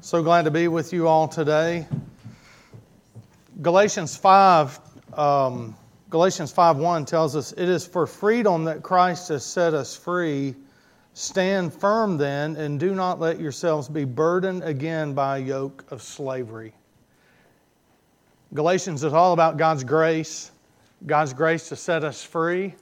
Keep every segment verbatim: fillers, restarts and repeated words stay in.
So glad to be with you all today. Galatians five, um, Galatians five one tells us, "It is for freedom that Christ has set us free. Stand firm then, and do not let yourselves be burdened again by a yoke of slavery." Galatians is all about God's grace, God's grace to set us free.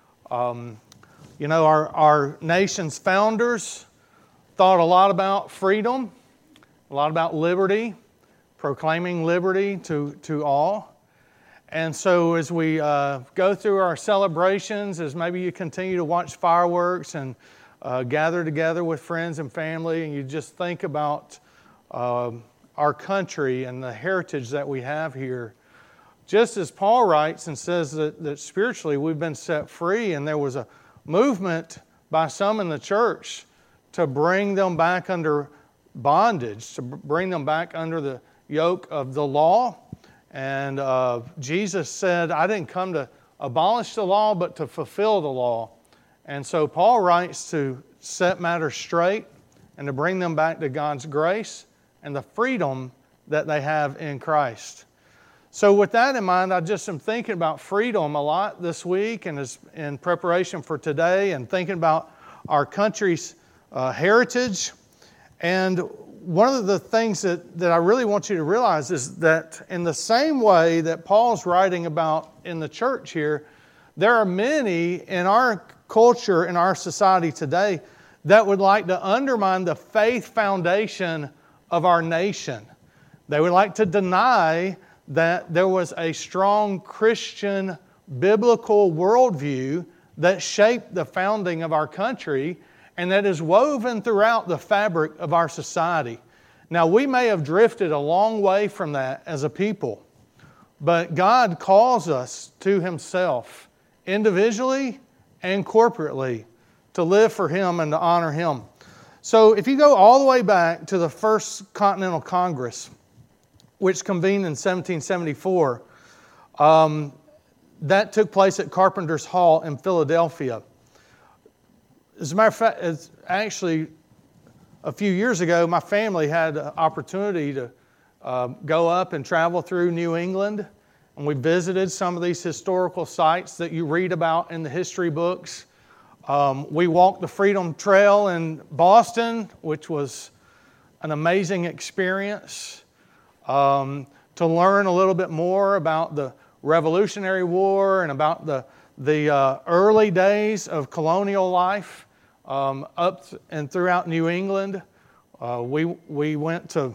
Um, you know, our, our nation's founders thought a lot about freedom, a lot about liberty, proclaiming liberty to, to all. And so as we uh, go through our celebrations, as maybe you continue to watch fireworks and uh, gather together with friends and family, and you just think about uh, our country and the heritage that we have here, just as Paul writes and says that, that spiritually we've been set free, and there was a movement by some in the church to bring them back under bondage, to bring them back under the yoke of the law. And uh, Jesus said, "I didn't come to abolish the law, but to fulfill the law." And so Paul writes to set matters straight and to bring them back to God's grace and the freedom that they have in Christ. So with that in mind, I just am thinking about freedom a lot this week, and as in preparation for today, and thinking about our country's uh, heritage. And one of the things that, that I really want you to realize is that in the same way that Paul's writing about in the church here, there are many in our culture, in our society today, that would like to undermine the faith foundation of our nation. They would like to deny that there was a strong Christian biblical worldview that shaped the founding of our country and that is woven throughout the fabric of our society. Now, we may have drifted a long way from that as a people, but God calls us to Himself, individually and corporately, to live for Him and to honor Him. So if you go all the way back to the First Continental Congress, which convened in seventeen seventy-four, um, that took place at Carpenter's Hall in Philadelphia. As a matter of fact, it's actually a few years ago, my family had an opportunity to uh, go up and travel through New England, and we visited some of these historical sites that you read about in the history books. Um, we walked the Freedom Trail in Boston, which was an amazing experience, um, to learn a little bit more about the Revolutionary War and about the, the uh, early days of colonial life. Um, up and throughout New England, uh, we we went to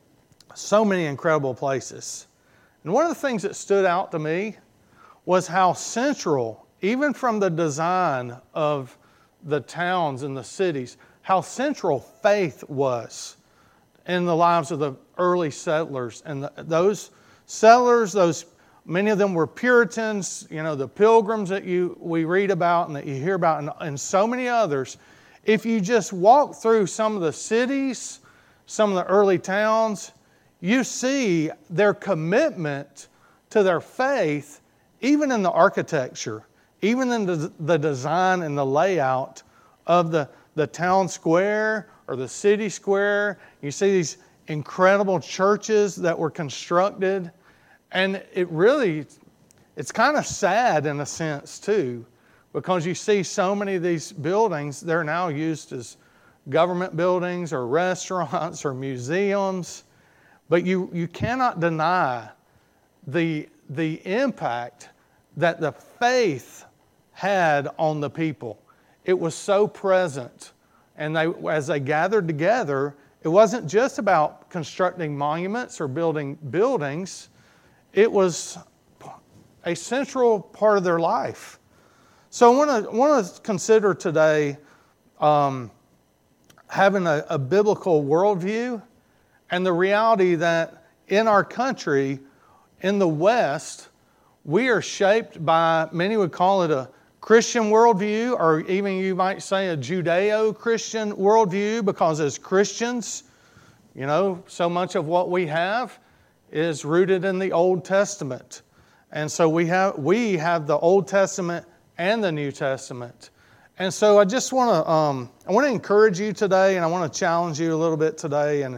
so many incredible places. And one of the things that stood out to me was how central, even from the design of the towns and the cities, how central faith was in the lives of the early settlers. And the, those settlers, those many of them were Puritans, you know, the Pilgrims that you we read about and that you hear about, and, and so many others. If you just walk through some of the cities, some of the early towns, you see their commitment to their faith, even in the architecture, even in the, the design and the layout of the, the town square or the city square. You see these incredible churches that were constructed. And it really, it's kind of sad in a sense too, because you see so many of these buildings, they're now used as government buildings or restaurants or museums. But you, you cannot deny the, the impact that the faith had on the people. It was so present. And they, as they gathered together, it wasn't just about constructing monuments or building buildings. It was a central part of their life. So I want to want to consider today um, having a, a biblical worldview and the reality that in our country, in the West, we are shaped by, many would call it a Christian worldview, or even you might say a Judeo-Christian worldview, because as Christians, you know, so much of what we have is rooted in the Old Testament. And so we have we have the Old Testament and the New Testament. And so I just want to um, I want to encourage you today, and I want to challenge you a little bit today, and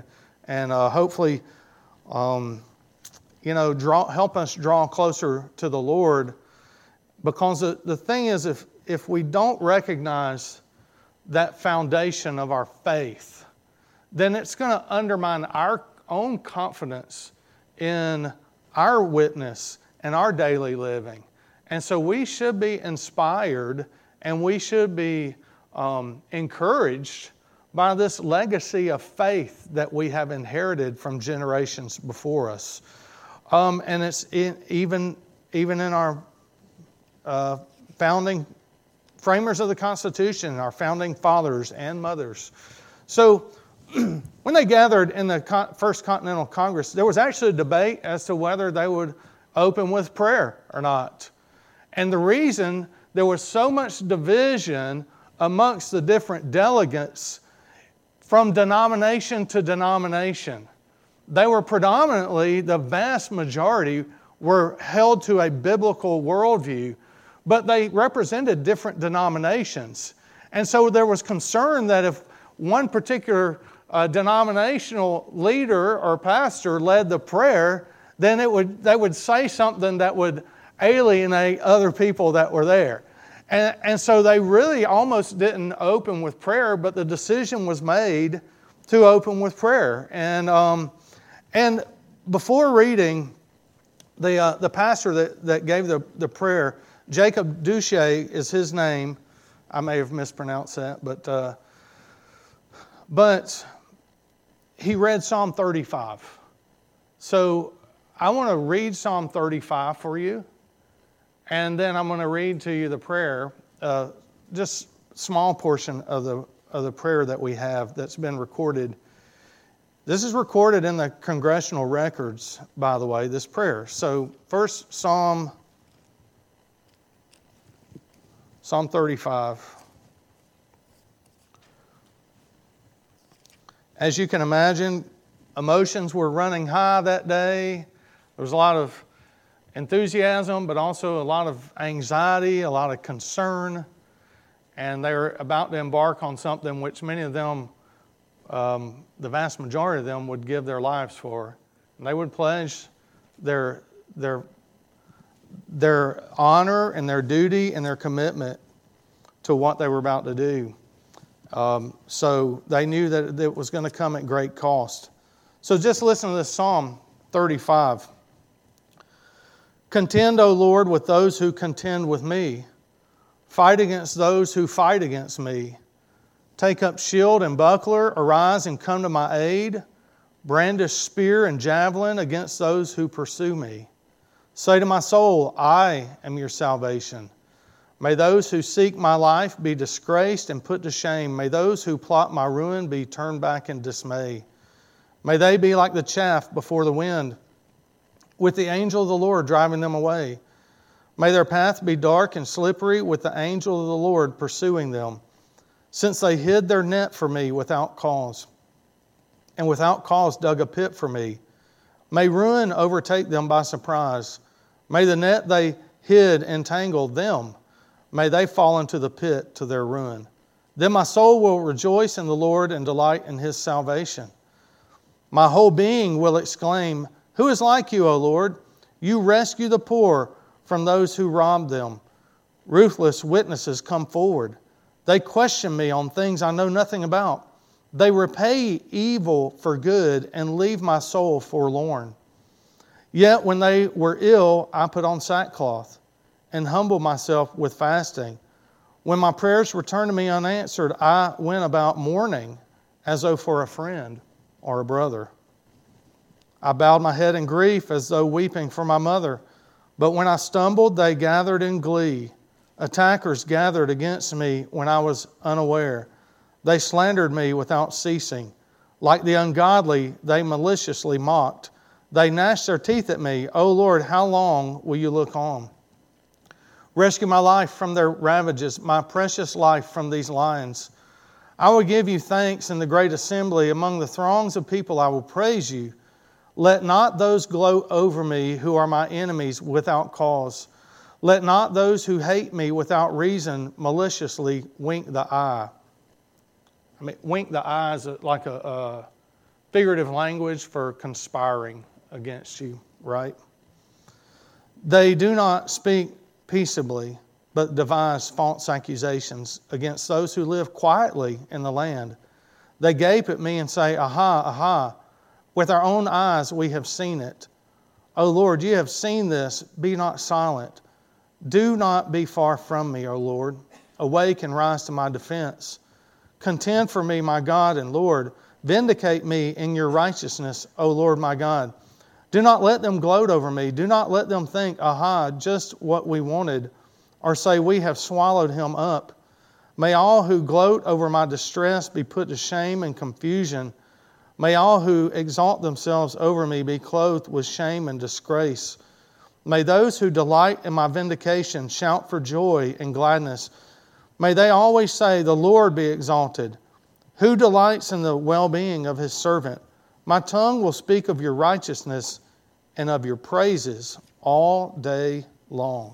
and uh, hopefully, um, you know, draw, help us draw closer to the Lord. Because the, the thing is, if, if we don't recognize that foundation of our faith, then it's going to undermine our own confidence in our witness and our daily living. And so we should be inspired and we should be um, encouraged by this legacy of faith that we have inherited from generations before us. Um, and it's in, even, even in our uh, founding framers of the Constitution, our founding fathers and mothers. So when they gathered in the Con- First Continental Congress, there was actually a debate as to whether they would open with prayer or not. And the reason there was so much division amongst the different delegates from denomination to denomination. They were predominantly, the vast majority, were held to a biblical worldview, but they represented different denominations. And so there was concern that if one particular uh, denominational leader or pastor led the prayer, then it would they would say something that would alienate other people that were there. And, and so they really almost didn't open with prayer, but the decision was made to open with prayer. And um, and before reading, the uh, the pastor that, that gave the, the prayer, Jacob Duché is his name. I may have mispronounced that, but uh, but he read Psalm thirty-five. So I want to read Psalm thirty-five for you. And then I'm going to read to you the prayer, uh, just a small portion of the of the prayer that we have that's been recorded. This is recorded in the congressional records, by the way, this prayer. So first, Psalm, Psalm thirty-five. As you can imagine, emotions were running high that day. There was a lot of enthusiasm, but also a lot of anxiety, a lot of concern. And they were about to embark on something which many of them, um, the vast majority of them, would give their lives for. And they would pledge their, their, their honor and their duty and their commitment to what they were about to do. Um, so they knew that it was going to come at great cost. So just listen to this Psalm thirty-five. Contend, O Lord, with those who contend with me. Fight against those who fight against me. Take up shield and buckler, arise and come to my aid. Brandish spear and javelin against those who pursue me. Say to my soul, I am your salvation. May those who seek my life be disgraced and put to shame. May those who plot my ruin be turned back in dismay. May they be like the chaff before the wind, with the angel of the Lord driving them away. May their path be dark and slippery, with the angel of the Lord pursuing them, since they hid their net for me without cause, and without cause dug a pit for me. May ruin overtake them by surprise. May the net they hid entangle them. May they fall into the pit to their ruin. Then my soul will rejoice in the Lord and delight in His salvation. My whole being will exclaim, who is like you, O Lord? You rescue the poor from those who rob them. Ruthless witnesses come forward. They question me on things I know nothing about. They repay evil for good and leave my soul forlorn. Yet when they were ill, I put on sackcloth and humbled myself with fasting. When my prayers returned to me unanswered, I went about mourning as though for a friend or a brother. I bowed my head in grief as though weeping for my mother. But when I stumbled, they gathered in glee. Attackers gathered against me when I was unaware. They slandered me without ceasing. Like the ungodly, they maliciously mocked. They gnashed their teeth at me. O Lord, how long will you look on? Rescue my life from their ravages, my precious life from these lions. I will give you thanks in the great assembly. Among the throngs of people I will praise you. Let not those gloat over me who are my enemies without cause. Let not those who hate me without reason maliciously wink the eye. I mean, wink the eye is like a, uh, figurative language for conspiring against you, right? They do not speak peaceably, but devise false accusations against those who live quietly in the land. They gape at me and say, aha, aha, with our own eyes we have seen it. O Lord, you have seen this, be not silent. Do not be far from me, O Lord. Awake and rise to my defense. Contend for me, my God and Lord. Vindicate me in your righteousness, O Lord my God. Do not let them gloat over me. Do not let them think, aha, just what we wanted, or say, we have swallowed him up. May all who gloat over my distress be put to shame and confusion. May all who exalt themselves over me be clothed with shame and disgrace. May those who delight in my vindication shout for joy and gladness. May they always say, the Lord be exalted. Who delights in the well-being of his servant? My tongue will speak of your righteousness and of your praises all day long.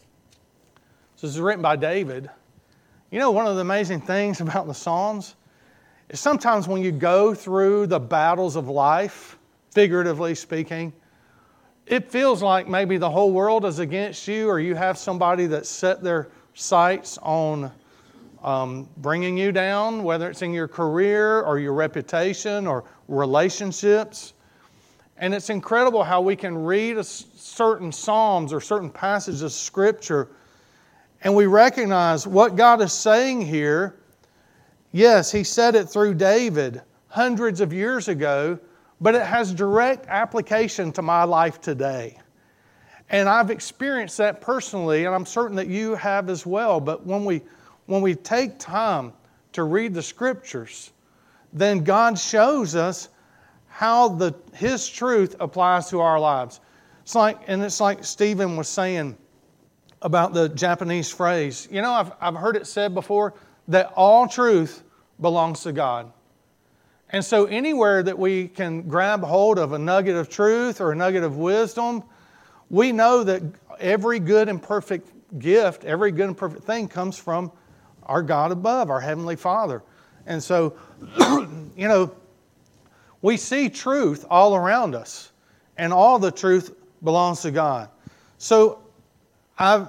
So this is written by David. You know, one of the amazing things about the Psalms is sometimes when you go through the battles of life, figuratively speaking, it feels like maybe the whole world is against you, or you have somebody that set their sights on um, bringing you down, whether it's in your career or your reputation or relationships. And it's incredible how we can read a certain Psalms or certain passages of Scripture and we recognize what God is saying here. Yes, He said it through David hundreds of years ago, but it has direct application to my life today. And I've experienced that personally, and I'm certain that you have as well. But when we when we take time to read the Scriptures, then God shows us how the His truth applies to our lives. It's like, and it's like Stephen was saying about the Japanese phrase. You know, I've I've heard it said before that all truth belongs to God. And so anywhere that we can grab hold of a nugget of truth or a nugget of wisdom, we know that every good and perfect gift, every good and perfect thing comes from our God above, our Heavenly Father. And so, you know, we see truth all around us, and all the truth belongs to God. So I've,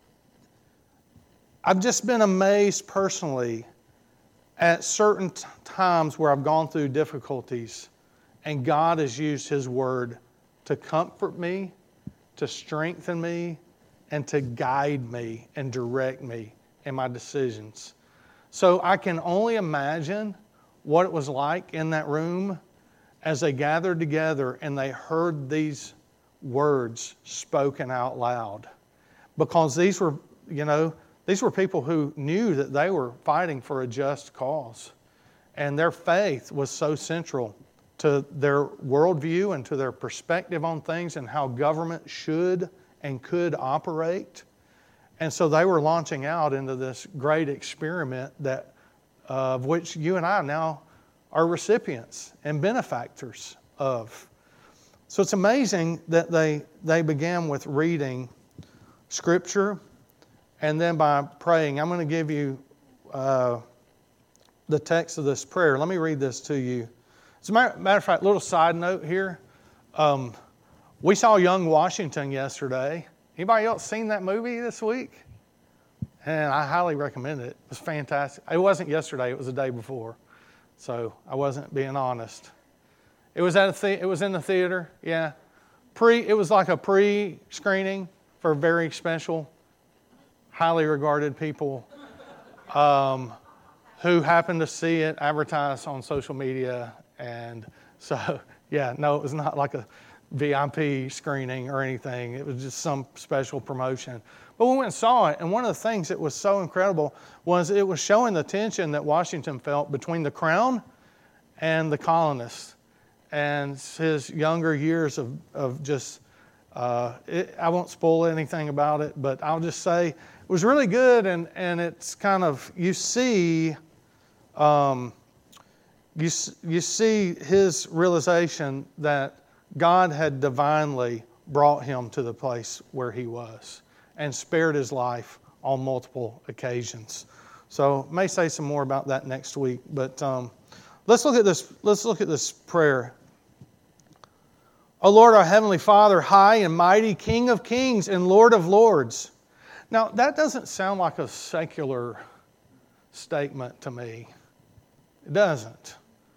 I've just been amazed personally at certain t- times where I've gone through difficulties, and God has used His Word to comfort me, to strengthen me, and to guide me and direct me in my decisions. So I can only imagine what it was like in that room as they gathered together and they heard these words spoken out loud. Because these were, you know, these were people who knew that they were fighting for a just cause. And their faith was so central to their worldview and to their perspective on things and how government should and could operate. And so they were launching out into this great experiment that uh, of which you and I now are recipients and benefactors of. So it's amazing that they they began with reading Scripture and then by praying. I'm going to give you uh, the text of this prayer. Let me read this to you. As a matter, matter of fact, little side note here. Um, we saw Young Washington yesterday. Anybody else seen that movie this week? And I highly recommend it. It was fantastic. It wasn't yesterday. It was the day before. So I wasn't being honest. It was at a the- it was in the theater. Yeah, pre. It was like a pre-screening for very special, highly regarded people um, who happened to see it advertised on social media. And so, yeah, no, it was not like a V I P screening or anything. It was just some special promotion. But we went and saw it, and one of the things that was so incredible was it was showing the tension that Washington felt between the crown and the colonists, and his younger years of, of just, uh, it, I won't spoil anything about it, but I'll just say it was really good, and, and it's kind of, you see, um, you, you see his realization that God had divinely brought him to the place where he was and spared his life on multiple occasions. So I may say some more about that next week, but um, Let's look at this, let's look at this prayer. O Lord, our Heavenly Father, high and mighty, King of kings and Lord of lords. Now, that doesn't sound like a secular statement to me. It doesn't.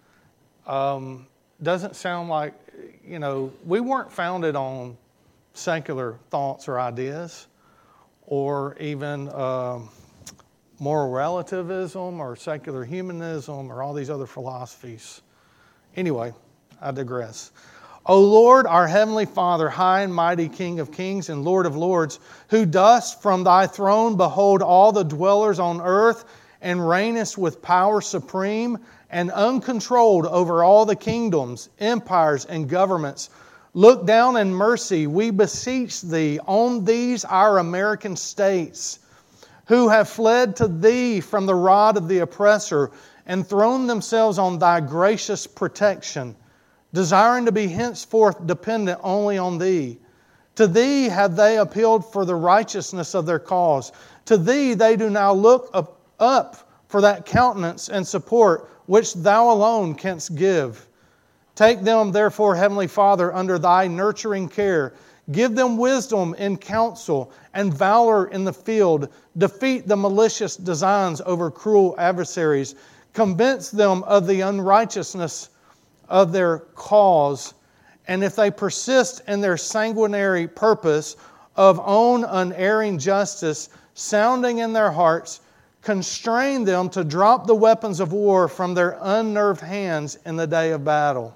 Um, doesn't sound like, you know, we weren't founded on secular thoughts or ideas, or even um, moral relativism or secular humanism or all these other philosophies. Anyway, I digress. O Lord, our Heavenly Father, high and mighty King of kings and Lord of lords, who dost from thy throne behold all the dwellers on earth, and reignest with power supreme and uncontrolled over all the kingdoms, empires, and governments. Look down in mercy, we beseech Thee, on these our American states, who have fled to Thee from the rod of the oppressor and thrown themselves on Thy gracious protection, desiring to be henceforth dependent only on Thee. To Thee have they appealed for the righteousness of their cause. To Thee they do now look up, up for that countenance and support which Thou alone canst give. Take them, therefore, Heavenly Father, under Thy nurturing care. Give them wisdom in counsel and valor in the field. Defeat the malicious designs over cruel adversaries. Convince them of the unrighteousness of their cause. And if they persist in their sanguinary purpose of own unerring justice, sounding in their hearts, constrain them to drop the weapons of war from their unnerved hands in the day of battle.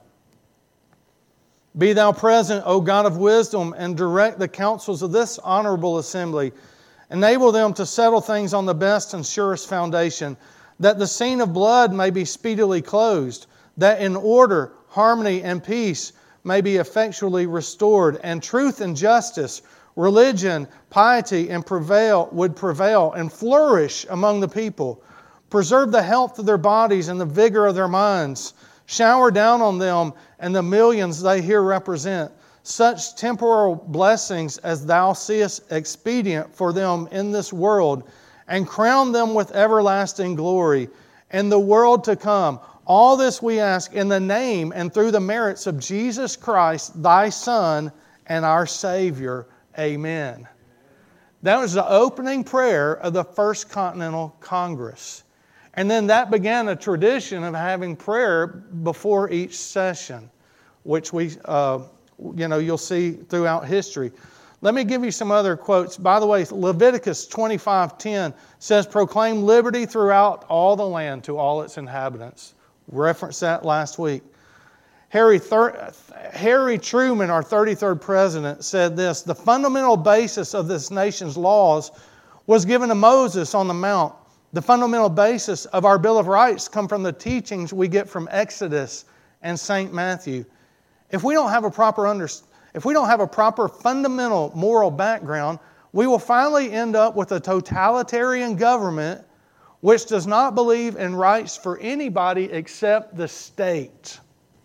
Be Thou present, O God of wisdom, and direct the counsels of this honorable assembly. Enable them to settle things on the best and surest foundation, that the scene of blood may be speedily closed, that in order, harmony, and peace may be effectually restored, and truth and justice, religion, piety, and prevail would prevail and flourish among the people. Preserve the health of their bodies and the vigor of their minds. Shower down on them and the millions they here represent such temporal blessings as Thou seest expedient for them in this world, and crown them with everlasting glory in the world to come. All this we ask in the name and through the merits of Jesus Christ, Thy Son and our Savior. Amen. That was the opening prayer of the First Continental Congress. And then that began a tradition of having prayer before each session, which we, uh, you know, you'll see throughout history. Let me give you some other quotes. By the way, Leviticus twenty-five ten says, "Proclaim liberty throughout all the land to all its inhabitants." Referenced that last week. Harry, Thur- Harry Truman, our thirty-third president, said this: "The fundamental basis of this nation's laws was given to Moses on the Mount. The fundamental basis of our Bill of Rights come from the teachings we get from Exodus and Saint Matthew. If we don't have a proper under, if we don't have a proper fundamental moral background, we will finally end up with a totalitarian government which does not believe in rights for anybody except the state."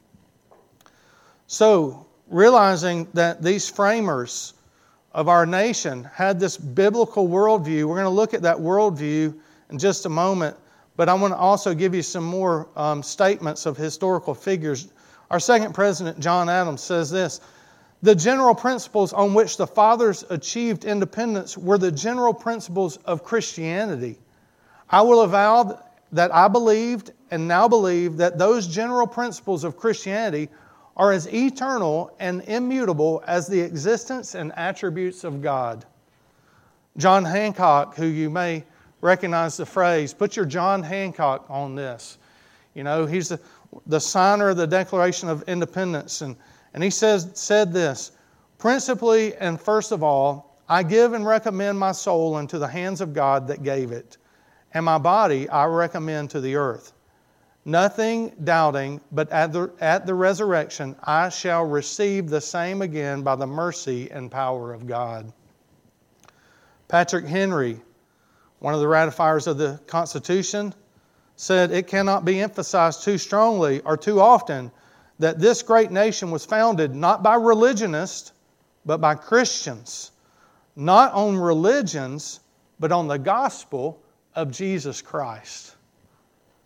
So, realizing that these framers of our nation had this biblical worldview, we're going to look at that worldview in just a moment, but I want to also give you some more um, statements of historical figures. Our second president, John Adams, says this: "The general principles on which the fathers achieved independence were the general principles of Christianity. I will avow that I believed and now believe that those general principles of Christianity are as eternal and immutable as the existence and attributes of God." John Hancock, who you may recognize the phrase, put your John Hancock on this. You know, he's the, the signer of the Declaration of Independence. And, and he says, said this: "Principally and first of all, I give and recommend my soul into the hands of God that gave it, and my body I recommend to the earth. Nothing doubting, but at the, at the resurrection I shall receive the same again by the mercy and power of God." Patrick Henry, one of the ratifiers of the Constitution, said, "It cannot be emphasized too strongly or too often that this great nation was founded not by religionists, but by Christians, not on religions, but on the gospel of Jesus Christ."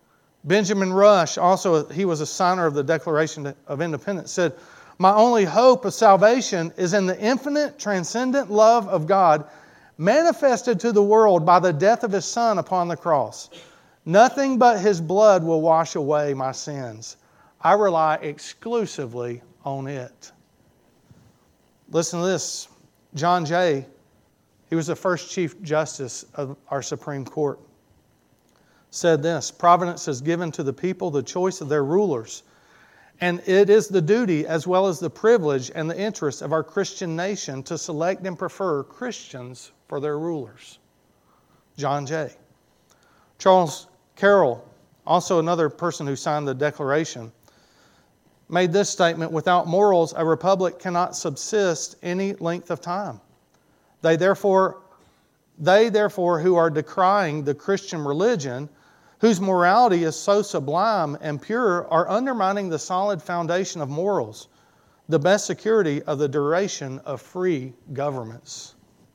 Benjamin Rush, also he was a signer of the Declaration of Independence, said, "My only hope of salvation is in the infinite, transcendent love of God manifested to the world by the death of His Son upon the cross. Nothing but His blood will wash away my sins. I rely exclusively on it." Listen to this. John Jay, he was the first Chief Justice of our Supreme Court, said this: "Providence has given to the people the choice of their rulers, and it is the duty as well as the privilege and the interest of our Christian nation to select and prefer Christians for their rulers." John Jay. Charles Carroll, also another person who signed the Declaration, made this statement: "Without morals, a republic cannot subsist any length of time. They therefore, they therefore who are decrying the Christian religion, whose morality is so sublime and pure, are undermining the solid foundation of morals, the best security of the duration of free governments."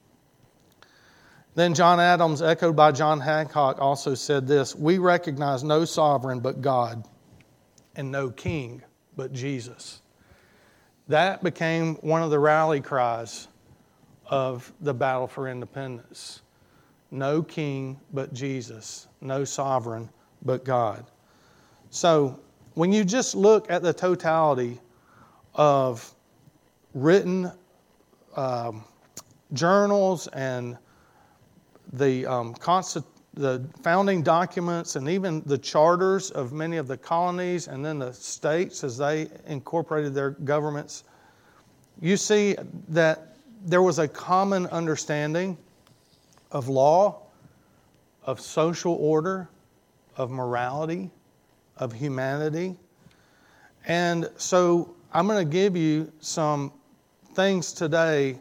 Then John Adams, echoed by John Hancock, also said this: "We recognize no sovereign but God, and no king but Jesus." That became one of the rally cries of the battle for independence. No king but Jesus. No sovereign but God. So when you just look at the totality of written um, journals and the, um, consti- the founding documents and even the charters of many of the colonies and then the states as they incorporated their governments, you see that there was a common understanding of law, of social order, of morality, of humanity. And so I'm going to give you some things today.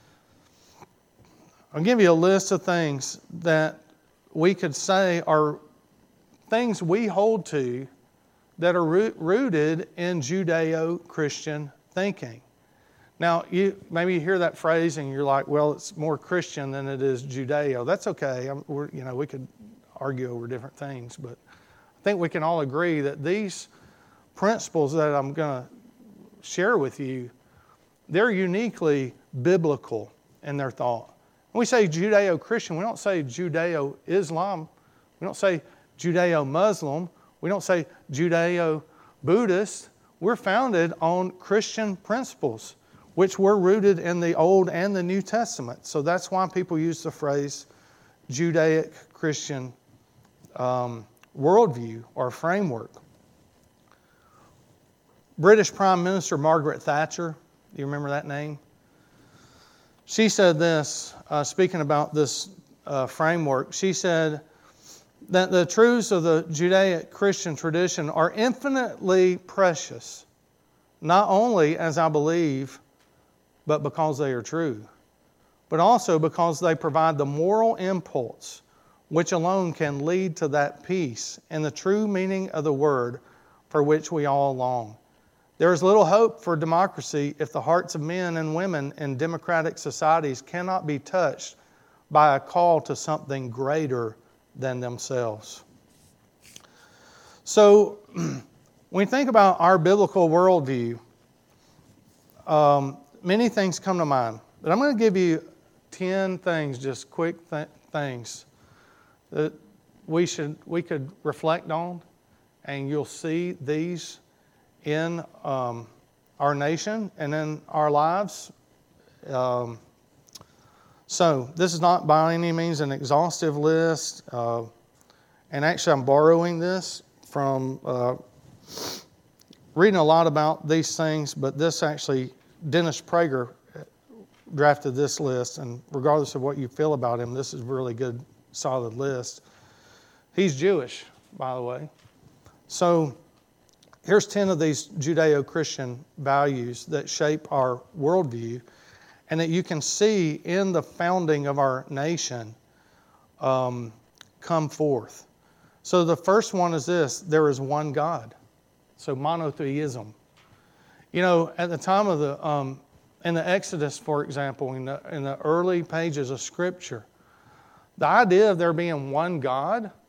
I'll give you a list of things that we could say are things we hold to that are rooted in Judeo-Christian thinking. Now, you maybe you hear that phrase and you're like, well, it's more Christian than it is Judeo. That's okay. I'm, we're, you know, we could argue over different things, but I think we can all agree that these principles that I'm going to share with you, they're uniquely biblical in their thought. When we say Judeo-Christian, we don't say Judeo-Islam. We don't say Judeo-Muslim. We don't say Judeo-Buddhist. We're founded on Christian principles, which were rooted in the Old and the New Testament. So that's why people use the phrase Judaic Christian um, worldview or framework. British Prime Minister Margaret Thatcher, do you remember that name? She said this, uh, speaking about this uh, framework, she said that the truths of the Judaic Christian tradition are infinitely precious, not only as I believe, but because they are true, but also because they provide the moral impulse which alone can lead to that peace and the true meaning of the word for which we all long. There is little hope for democracy if the hearts of men and women in democratic societies cannot be touched by a call to something greater than themselves. So, when we think about our biblical worldview, um, many things come to mind. But I'm going to give you ten things, just quick th- things that we should we could reflect on, and you'll see these in um, our nation and in our lives. Um, so this is not by any means an exhaustive list. Uh, and actually I'm borrowing this from uh, reading a lot about these things, but this actually, Dennis Prager drafted this list, and regardless of what you feel about him, this is a really good, solid list. He's Jewish, by the way. So here's ten of these Judeo-Christian values that shape our worldview and that you can see in the founding of our nation um, come forth. So the first one is this: there is one God. So monotheism. You know, at the time of the, um, in the Exodus, for example, in the, in the early pages of Scripture, the idea of there being one God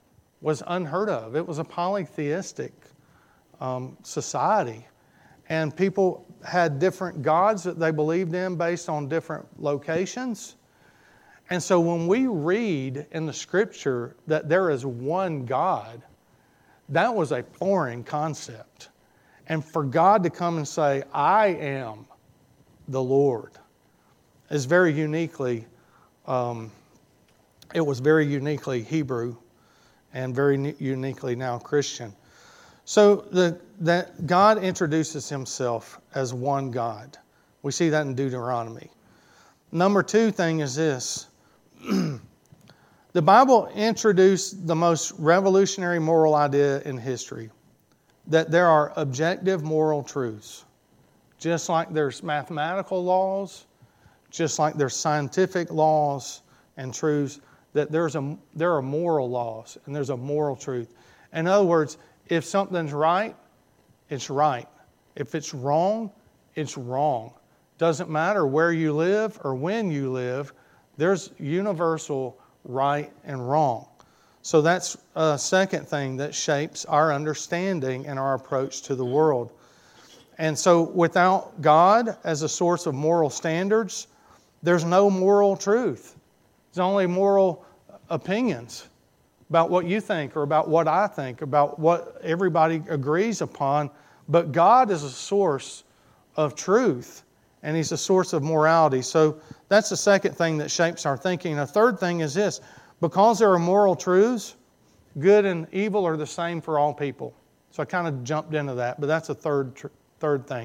was unheard of. It was a polytheistic um, society. And people had different gods that they believed in based on different locations. And so when we read in the Scripture that there is one God, that was a foreign concept. And for God to come and say, I am the Lord, is very uniquely, um, it was very uniquely Hebrew and very uniquely now Christian. So the, that God introduces Himself as one God. We see that in Deuteronomy. Number two thing is this. The Bible introduced the most revolutionary moral idea in history, that there are objective moral truths. Just like there's mathematical laws, just like there's scientific laws and truths, that there's a, there are moral laws and there's a moral truth. In other words, if something's right, it's right. If it's wrong, it's wrong. Doesn't matter where you live or when you live, there's universal right and wrong. So that's a second thing that shapes our understanding and our approach to the world. And so without God as a source of moral standards, there's no moral truth. There's only moral opinions about what you think or about what I think, about what everybody agrees upon. But God is a source of truth, and He's a source of morality. So that's the second thing that shapes our thinking. And the third thing is this. Because there are moral truths, good and evil are the same for all people. So I kind of jumped into that, but that's a third tr- third thing.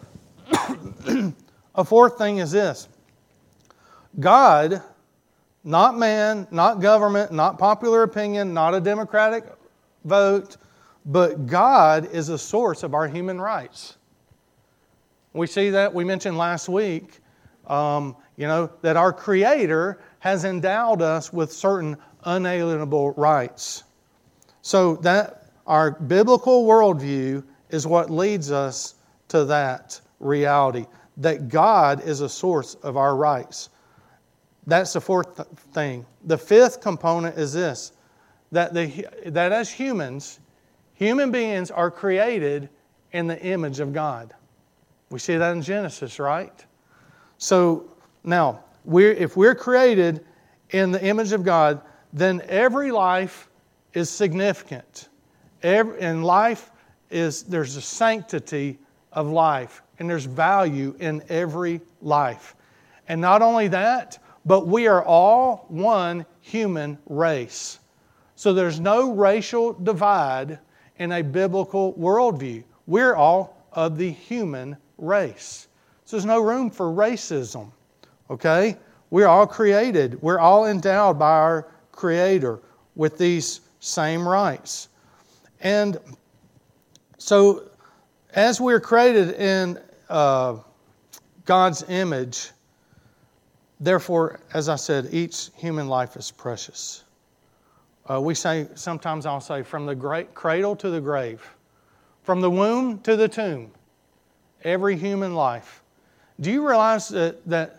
A fourth thing is this. God, not man, not government, not popular opinion, not a democratic vote, but God is a source of our human rights. We see that, we mentioned last week, um, you know, that our Creator has endowed us with certain unalienable rights. So that our biblical worldview is what leads us to that reality, that God is a source of our rights. That's the fourth th- thing. The fifth component is this, that, the, that as humans, human beings are created in the image of God. We see that in Genesis, right? So now, we're, if we're created in the image of God, then every life is significant. Every, and life is, there's a sanctity of life, and there's value in every life. And not only that, but we are all one human race. So there's no racial divide in a biblical worldview. We're all of the human race. So there's no room for racism. Okay? We're all created. We're all endowed by our Creator with these same rights. And so as we're created in uh, God's image, therefore, as I said, each human life is precious. Uh, we say, sometimes I'll say, from the great cradle to the grave, from the womb to the tomb, every human life. Do you realize that that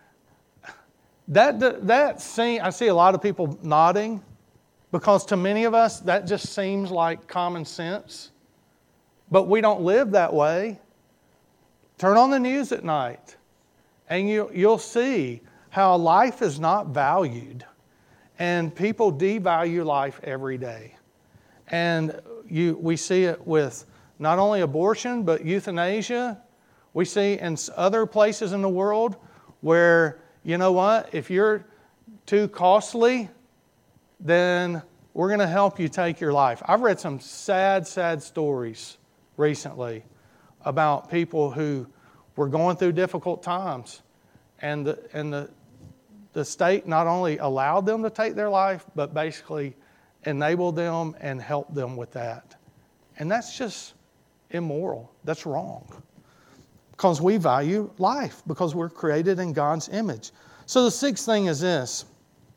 that that, that scene? I see a lot of people nodding, because to many of us that just seems like common sense, but we don't live that way. Turn on the news at night, and you you'll see how life is not valued, and people devalue life every day. And you, we see it with not only abortion, but euthanasia. We see in other places in the world where, you know what, if you're too costly, then we're going to help you take your life. I've read some sad, sad stories recently about people who were going through difficult times, and the, and the The state not only allowed them to take their life, but basically enabled them and helped them with that. And that's just immoral. That's wrong. Because we value life, because we're created in God's image. So the sixth thing is this.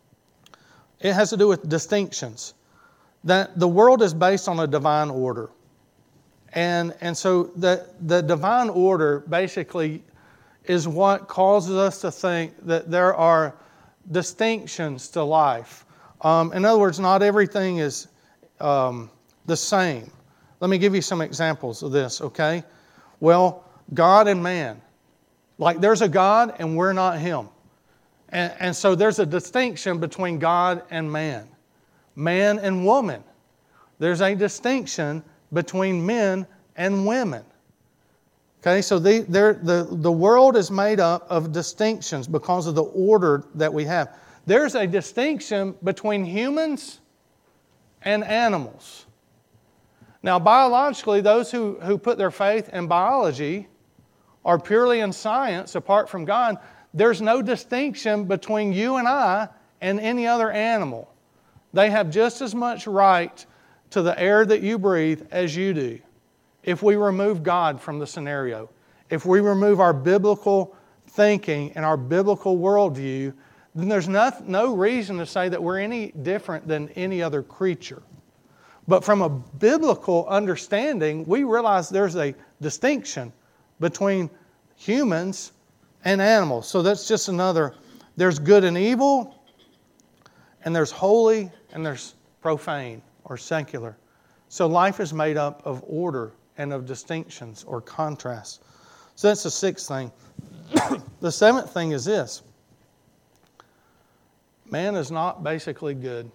It has to do with distinctions. That the world is based on a divine order. And, and so the, the divine order basically is what causes us to think that there are distinctions to life. Um, in other words, not everything is um, the same. Let me give you some examples of this, okay? Well, God and man. Like there's a God and we're not Him. And, and so there's a distinction between God and man. Man and woman. There's a distinction between men and women. Okay, so the, the, the world is made up of distinctions because of the order that we have. There's a distinction between humans and animals. Now, biologically, those who, who put their faith in biology or purely in science apart from God, there's no distinction between you and I and any other animal. They have just as much right to the air that you breathe as you do. If we remove God from the scenario, if we remove our biblical thinking and our biblical worldview, then there's no, no reason to say that we're any different than any other creature. But from a biblical understanding, we realize there's a distinction between humans and animals. So that's just another, there's good and evil, and there's holy, and there's profane or secular. So life is made up of order and of distinctions or contrasts. So that's the sixth thing. The seventh thing is this. Man is not basically good.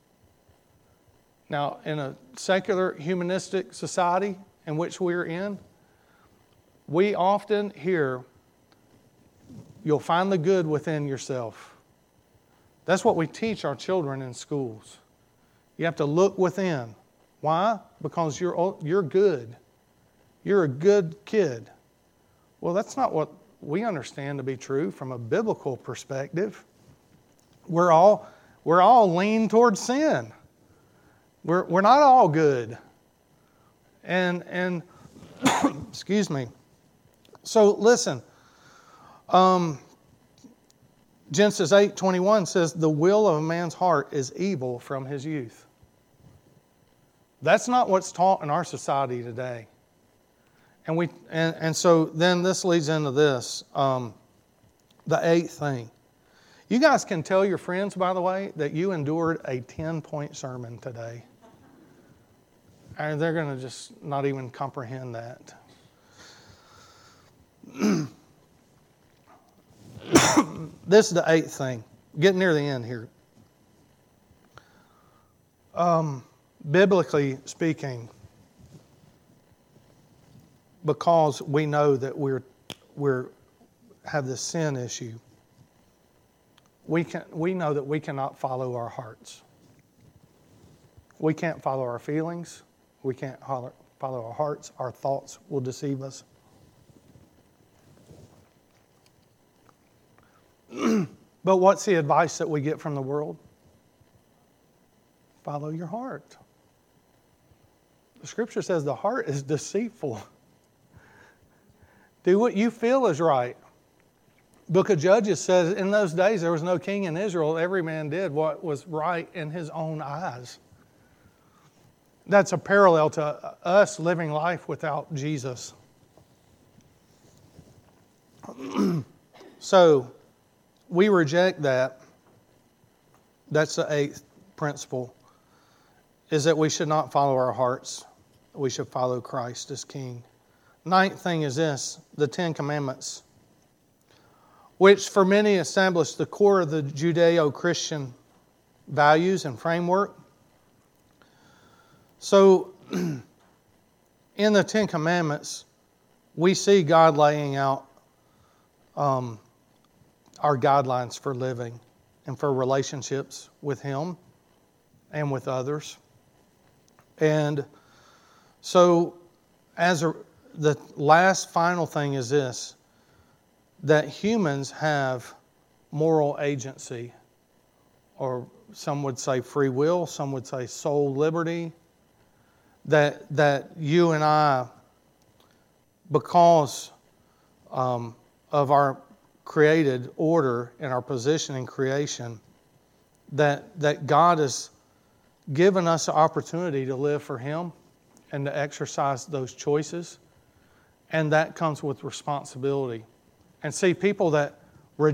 Now, in a secular humanistic society in which we're in, we often hear, you'll find the good within yourself. That's what we teach our children in schools. You have to look within. Why? Because you're, you're good. You're a good kid. Well, that's not what we understand to be true from a biblical perspective. We're all, we're all lean towards sin. We're, we're not all good. And, and excuse me. So listen, um, Genesis eight twenty-one says, the will of a man's heart is evil from his youth. That's not what's taught in our society today. And we and, and so then this leads into this, um, the eighth thing. You guys can tell your friends, by the way, that you endured a ten-point sermon today. And they're going to just not even comprehend that. This is the eighth thing. Getting near the end here. Um, biblically speaking, because we know that we're we're have this sin issue, we can we know that we cannot follow our hearts. We can't follow our feelings. We can't follow our hearts. Our thoughts will deceive us. But what's the advice that we get from the world? Follow your heart. The Scripture says the heart is deceitful. Do what you feel is right. Book of Judges says in those days there was no king in Israel. Every man did what was right in his own eyes. That's a parallel to us living life without Jesus. So, we reject that. That's the eighth principle, is that we should not follow our hearts. We should follow Christ as King. Ninth thing is this, the Ten Commandments, which for many establish the core of the Judeo-Christian values and framework. So, in the Ten Commandments, we see God laying out um, our guidelines for living and for relationships with Him and with others. And so, as a, the last final thing is this, that humans have moral agency, or some would say free will, some would say soul liberty, that that you and I, because um, of our created order and our position in creation, that that God has given us the opportunity to live for Him and to exercise those choices, and that comes with responsibility. And see, people that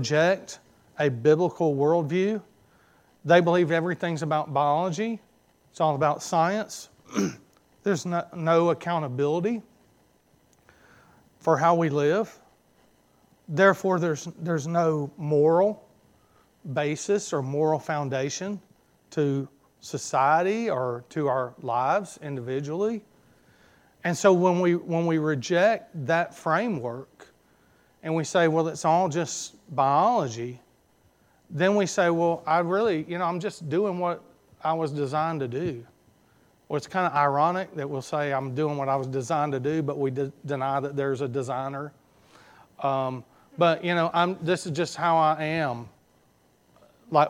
reject a biblical worldview, they believe everything's about biology, It's all about science. There's no, no accountability for how we live. Therefore, there's, there's no moral basis or moral foundation to society or to our lives individually. And so when we when we reject that framework and we say, well, it's all just biology, then we say, well, I really, you know, I'm just doing what I was designed to do. Well, it's kind of ironic that we'll say I'm doing what I was designed to do, but we de- deny that there's a designer. Um, but, you know, I'm. This is just how I am. Like,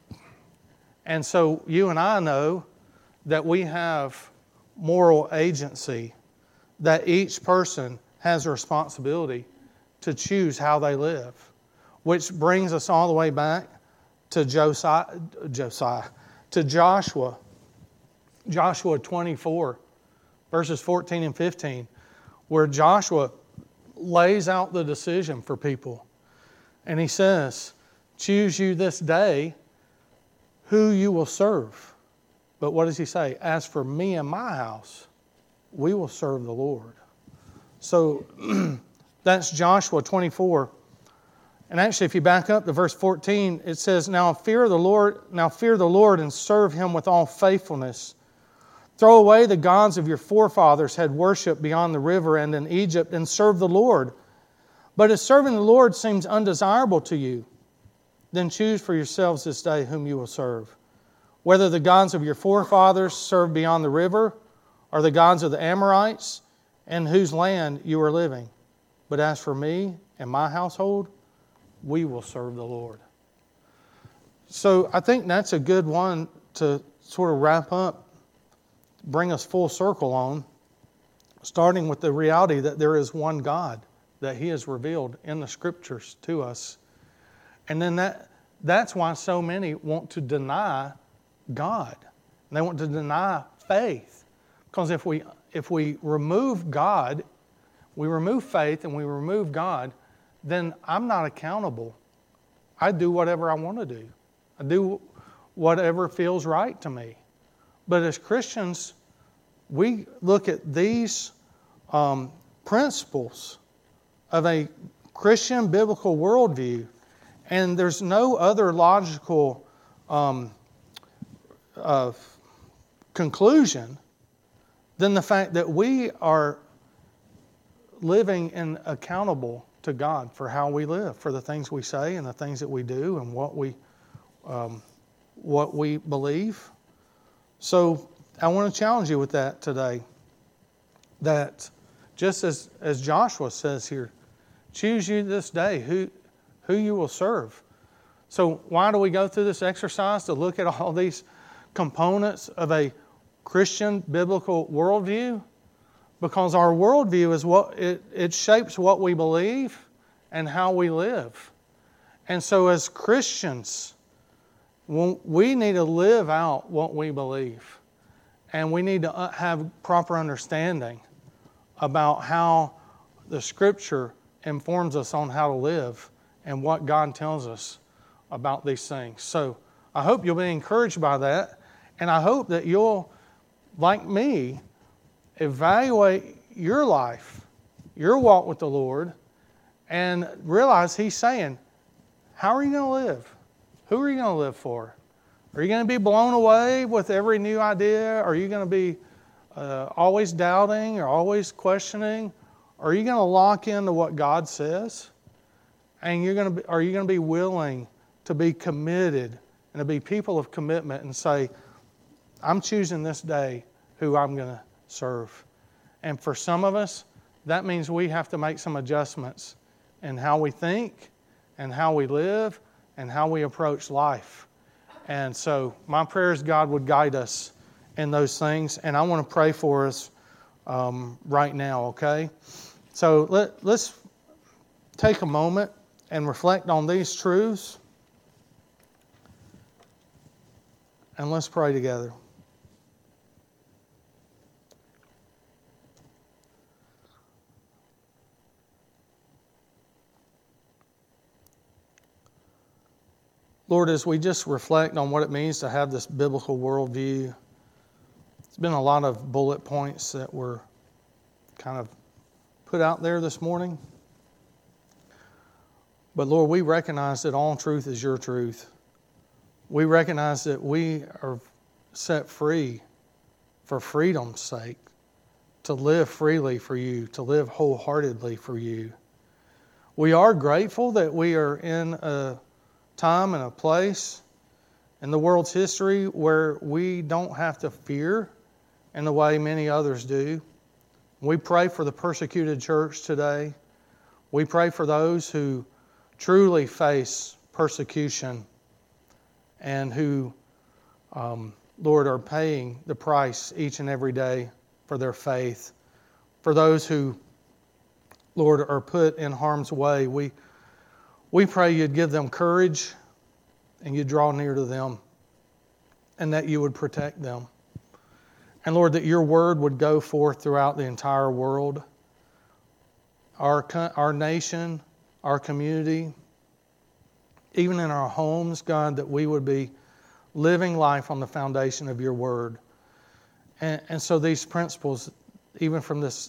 and so you and I know that we have moral agency, that each person has a responsibility to choose how they live, which brings us all the way back to Josiah, Josiah, to Joshua, Joshua twenty-four, verses fourteen and fifteen, where Joshua lays out the decision for people. And he says, choose you this day who you will serve. But what does he say? As for me and my house, we will serve the Lord. So that's Joshua twenty-four. And actually, if you back up to verse fourteen, it says, Now fear the Lord, now fear the Lord and serve Him with all faithfulness. Throw away the gods of your forefathers had worshipped beyond the river and in Egypt, and serve the Lord. But if serving the Lord seems undesirable to you, then choose for yourselves this day whom you will serve, whether the gods of your forefathers served beyond the river, or the gods of the Amorites, in whose land you are living. But as for me and my household, we will serve the Lord. So I think that's a good one to sort of wrap up, bring us full circle on, starting with the reality that there is one God, that He has revealed in the Scriptures to us. And then that that's why so many want to deny God. They want to deny faith. Because if we if we remove God, we remove faith and we remove God, then I'm not accountable. I do whatever I want to do. I do whatever feels right to me. But as Christians, we look at these um, principles of a Christian biblical worldview, and there's no other logical um, uh, conclusion than the fact that we are living and accountable to God for how we live, for the things we say and the things that we do and what we um, what we believe. So I want to challenge you with that today. That just as, as Joshua says here, choose you this day who who you will serve. So why do we go through this exercise? To look at all these components of a Christian biblical worldview? Because our worldview is what it, it shapes what we believe and how we live. And so as Christians, we need to live out what we believe. And we need to have proper understanding about how the Scripture informs us on how to live and what God tells us about these things. So I hope you'll be encouraged by that. And I hope that you'll, like me, evaluate your life, your walk with the Lord, and realize He's saying, how are you going to live? Who are you going to live for? Are you going to be blown away with every new idea? Are you going to be uh, always doubting or always questioning? Or are you going to lock into what God says? And you're going to be, are you going to be willing to be committed and to be people of commitment and say, I'm choosing this day who I'm going to serve? And for some of us, that means we have to make some adjustments in how we think and how we live and how we approach life. And so my prayer is God would guide us in those things. And I want to pray for us um, right now, okay? So let, let's take a moment and reflect on these truths. And let's pray together. Lord, as we just reflect on what it means to have this biblical worldview, It's been a lot of bullet points that were kind of put out there this morning. But Lord, we recognize that all truth is your truth. We recognize that we are set free for freedom's sake, to live freely for you, to live wholeheartedly for you. We are grateful that we are in a time and a place in the world's history where we don't have to fear in the way many others do. We pray for the persecuted church today. We pray for those who truly face persecution and who, um, Lord, are paying the price each and every day for their faith. For those who, Lord, are put in harm's way, we, we pray you'd give them courage and you'd draw near to them and that you would protect them. And Lord, that your word would go forth throughout the entire world, our, our nation, our community, even in our homes, God, that we would be living life on the foundation of your word. And, and so these principles, even from this,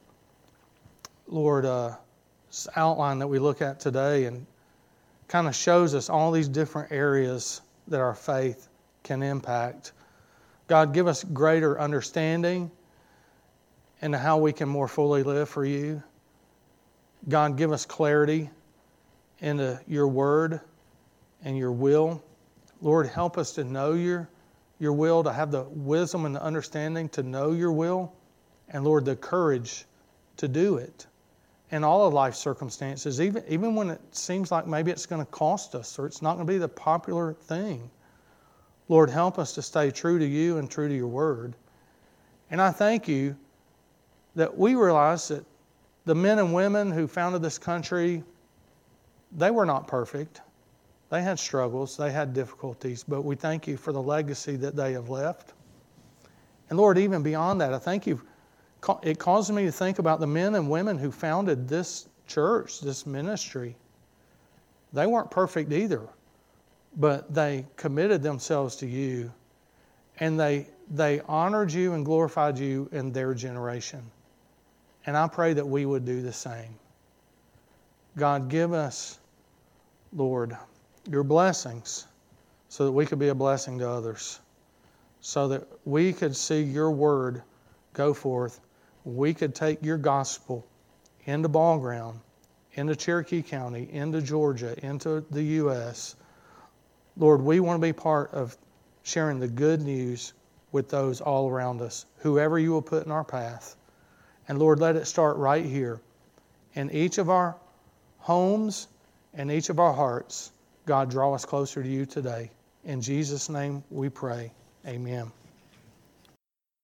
Lord, uh, this outline that we look at today, and kind of shows us all these different areas that our faith can impact. God, give us greater understanding into how we can more fully live for you. God, give us clarity into your word and your will. Lord, help us to know your, your will, to have the wisdom and the understanding to know your will. And Lord, the courage to do it in all of life's circumstances, even, even when it seems like maybe it's going to cost us or it's not going to be the popular thing. Lord, help us to stay true to you and true to your word. And I thank you that we realize that the men and women who founded this country, they were not perfect. They had struggles, they had difficulties, but we thank you for the legacy that they have left. And Lord, even beyond that, I thank you. It causes me to think about the men and women who founded this church, this ministry. They weren't perfect either, but they committed themselves to you, and they they honored you and glorified you in their generation. And I pray that we would do the same. God, give us, Lord, your blessings so that we could be a blessing to others, so that we could see your word go forth. We could take your gospel into Ball Ground, into Cherokee County, into Georgia, into the U S Lord, we want to be part of sharing the good news with those all around us, whoever you will put in our path. And Lord, let it start right here in each of our homes and each of our hearts. God, draw us closer to you today. In Jesus' name we pray. Amen.